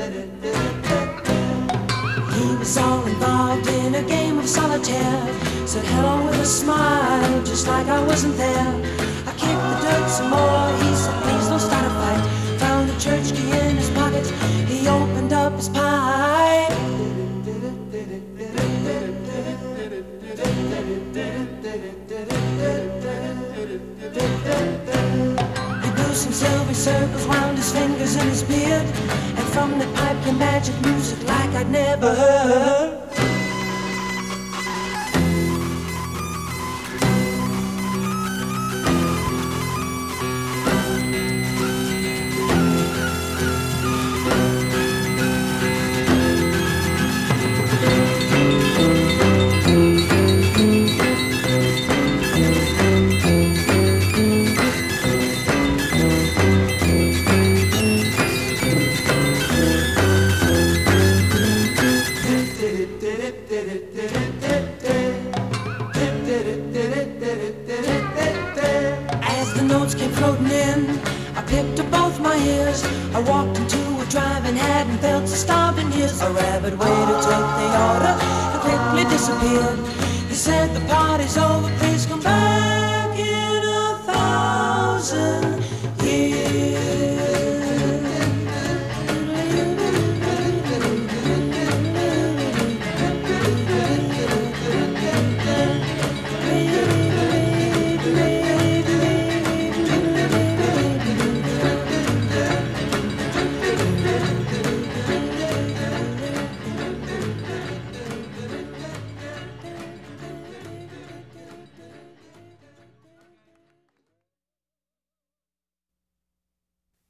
He was all involved in a game of solitaire. Said hello with a smile, just like I wasn't there. I kicked the dirt some more. He said, please don't start a fight. Found a church key in his pocket. He opened up his pipe. He blew some silver circles round his fingers and his beard. And from the pipe came magic music like I'd never heard. As the notes came floating in, I picked up both my ears. I walked into a drive-in, hadn't felt so starving years. A rabbit waiter took the order and quickly disappeared. He said the party's over, please